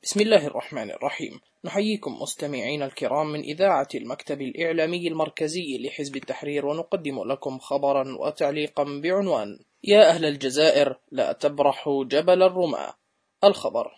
بسم الله الرحمن الرحيم. نحييكم مستمعين الكرام من إذاعة المكتب الإعلامي المركزي لحزب التحرير، ونقدم لكم خبرا وتعليقا بعنوان: يا أهل الجزائر لا تبرحوا جبل الرماة. الخبر: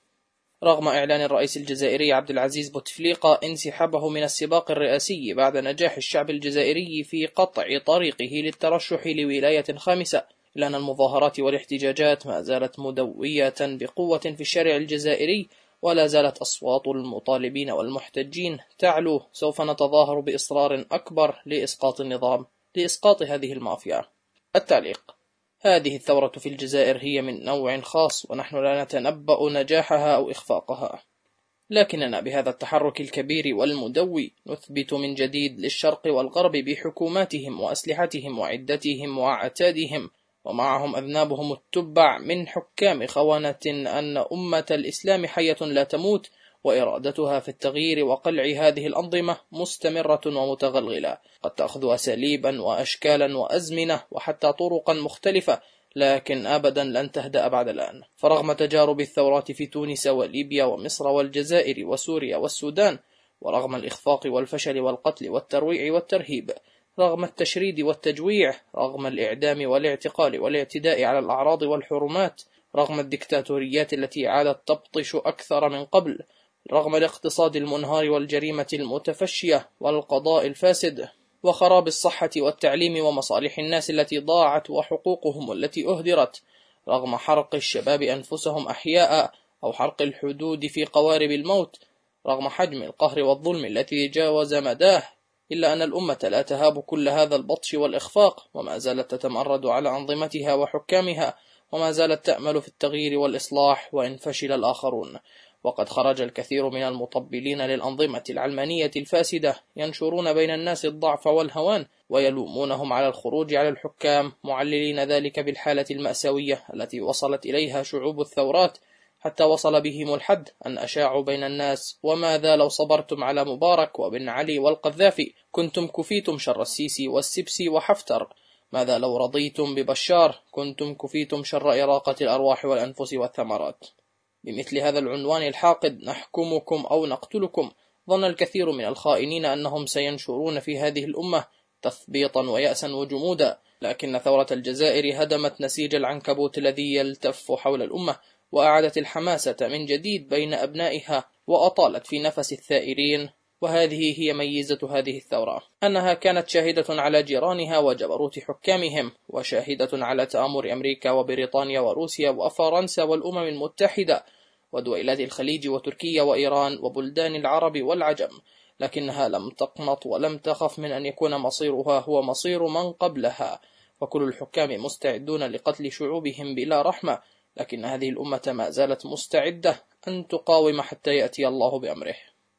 رغم إعلان الرئيس الجزائري عبد العزيز بوتفليقة انسحابه من السباق الرئاسي بعد نجاح الشعب الجزائري في قطع طريقه للترشح لولاية خامسة، إلا أن المظاهرات والاحتجاجات ما زالت مدوية بقوة في الشارع الجزائري، ولا زالت أصوات المطالبين والمحتجين تعلو. سوف نتظاهر بإصرار أكبر لإسقاط النظام، لإسقاط هذه المافيا. التعليق: هذه الثورة في الجزائر هي من نوع خاص، ونحن لا نتنبأ نجاحها أو إخفاقها، لكننا بهذا التحرك الكبير والمدوي نثبت من جديد للشرق والغرب بحكوماتهم وأسلحتهم وعدتهم وعتادهم ومعهم أذنابهم التبع من حكام خونة أن أمة الإسلام حية لا تموت، وإرادتها في التغيير وقلع هذه الأنظمة مستمرة ومتغلغلة، قد تأخذ أساليبا وأشكالا وأزمنة وحتى طرقا مختلفة، لكن أبدا لن تهدأ بعد الآن. فرغم تجارب الثورات في تونس وليبيا ومصر والجزائر وسوريا والسودان، ورغم الإخفاق والفشل والقتل والترويع والترهيب، رغم التشريد والتجويع، رغم الإعدام والاعتقال والاعتداء على الأعراض والحرمات، رغم الدكتاتوريات التي عادت تبطش أكثر من قبل، رغم الاقتصاد المنهار والجريمة المتفشية والقضاء الفاسد وخراب الصحة والتعليم ومصالح الناس التي ضاعت وحقوقهم التي أهدرت، رغم حرق الشباب أنفسهم أحياء أو حرق الحدود في قوارب الموت، رغم حجم القهر والظلم التي جاوز مداه، إلا أن الأمة لا تهاب كل هذا البطش والإخفاق، وما زالت تتمرد على أنظمتها وحكامها، وما زالت تأمل في التغيير والإصلاح وإن فشل الآخرون. وقد خرج الكثير من المطبلين للأنظمة العلمانية الفاسدة ينشرون بين الناس الضعف والهوان، ويلومونهم على الخروج على الحكام، معللين ذلك بالحالة المأساوية التي وصلت إليها شعوب الثورات، حتى وصل بهم الحد أن أشاعوا بين الناس: وماذا لو صبرتم على مبارك وبن علي والقذافي كنتم كفيتم شر السيسي والسبسي وحفتر؟ ماذا لو رضيتم ببشار كنتم كفيتم شر إراقة الأرواح والأنفس والثمرات؟ بمثل هذا العنوان الحاقد: نحكمكم أو نقتلكم، ظن الكثير من الخائنين أنهم سينشرون في هذه الأمة تثبيطا ويأسا وجمودا، لكن ثورة الجزائر هدمت نسيج العنكبوت الذي يلتف حول الأمة، وأعادت الحماسة من جديد بين أبنائها، وأطالت في نفس الثائرين. وهذه هي ميزة هذه الثورة، أنها كانت شاهدة على جيرانها وجبروت حكامهم، وشاهدة على تآمر أمريكا وبريطانيا وروسيا وفرنسا والأمم المتحدة ودولات الخليج وتركيا وإيران وبلدان العرب والعجم، لكنها لم تقنط ولم تخف من أن يكون مصيرها هو مصير من قبلها، وكل الحكام مستعدون لقتل شعوبهم بلا رحمة، لكن هذه الأمة ما زالت مستعدة أن تقاوم حتى يأتي الله بأمره.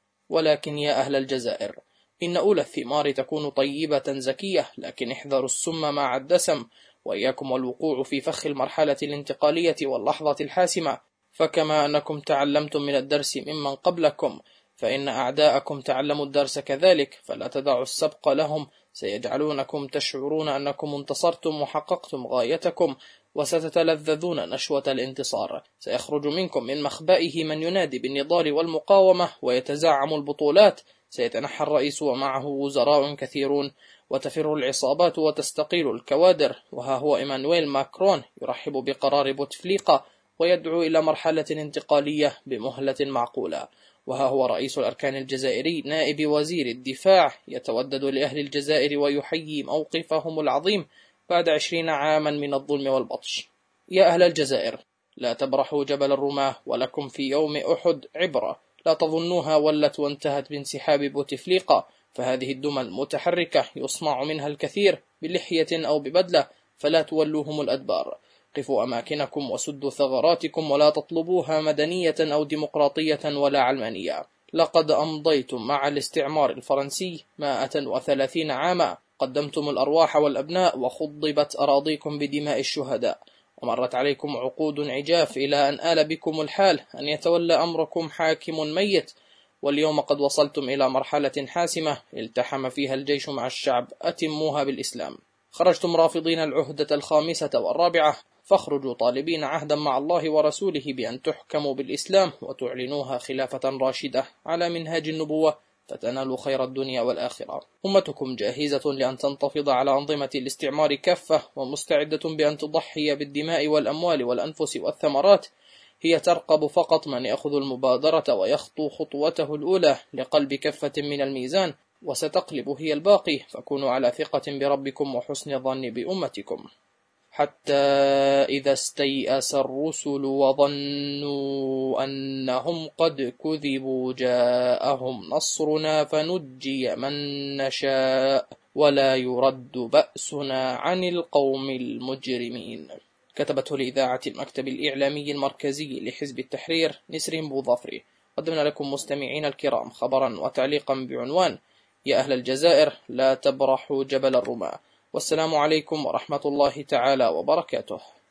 ولكن يا أهل الجزائر، إن أولى الثمار تكون طيبة زكية، لكن احذروا السم مع الدسم، وإياكم والوقوع في فخ المرحلة الانتقالية واللحظة الحاسمة، فكما أنكم تعلمتم من الدرس ممن قبلكم، فإن أعداءكم تعلموا الدرس كذلك، فلا تدعوا السبق لهم، سيجعلونكم تشعرون أنكم انتصرتم وحققتم غايتكم، وستتلذذون نشوة الانتصار. سيخرج منكم من مخبئه من ينادي بالنضال والمقاومة ويتزعم البطولات، سيتنحى الرئيس ومعه وزراء كثيرون، وتفر العصابات وتستقيل الكوادر، وها هو إيمانويل ماكرون يرحب بقرار بوتفليقة ويدعو إلى مرحلة انتقالية بمهلة معقولة، وها هو رئيس الأركان الجزائري نائب وزير الدفاع يتودد لأهل الجزائر ويحيي موقفهم العظيم بعد 20 عاما من الظلم والبطش. يا أهل الجزائر، لا تبرحوا جبل الرماة، ولكم في يوم أحد عبرة، لا تظنوها ولت وانتهت بانسحاب بوتفليقة، فهذه الدمى المتحركة يصنع منها الكثير بلحية أو ببدلة، فلا تولوهم الأدبار. قفوا أماكنكم وسدوا ثغراتكم، ولا تطلبوها مدنية أو ديمقراطية ولا علمانية. لقد أمضيتم مع الاستعمار الفرنسي 130 عاما، قدمتم الأرواح والأبناء، وخضبت أراضيكم بدماء الشهداء، ومرت عليكم عقود عجاف إلى أن آل بكم الحال أن يتولى أمركم حاكم ميت، واليوم قد وصلتم إلى مرحلة حاسمة التحم فيها الجيش مع الشعب، أتموها بالإسلام. خرجتم رافضين العهدة الخامسة والرابعة، فاخرجوا طالبين عهدا مع الله ورسوله بأن تحكموا بالإسلام وتعلنوها خلافة راشدة على منهاج النبوة فتنالوا خير الدنيا والآخرة. أمتكم جاهزة لأن تنتفض على أنظمة الاستعمار كافة ومستعدة بأن تضحي بالدماء والأموال والأنفس والثمرات. هي ترقب فقط من يأخذ المبادرة ويخطو خطوته الأولى لقلب كفة من الميزان، وستقلب هي الباقي، فكونوا على ثقة بربكم وحسن الظن بأمتكم. حتى إذا استيأس الرسل وظنوا أنهم قد كذبوا جاءهم نصرنا فنجي من نشاء ولا يرد بأسنا عن القوم المجرمين. كتبته لإذاعة المكتب الإعلامي المركزي لحزب التحرير نسرين بوظفري. قدمنا لكم مستمعين الكرام خبرا وتعليقا بعنوان: يا أهل الجزائر لا تبرحوا جبل الرماة. والسلام عليكم ورحمة الله تعالى وبركاته.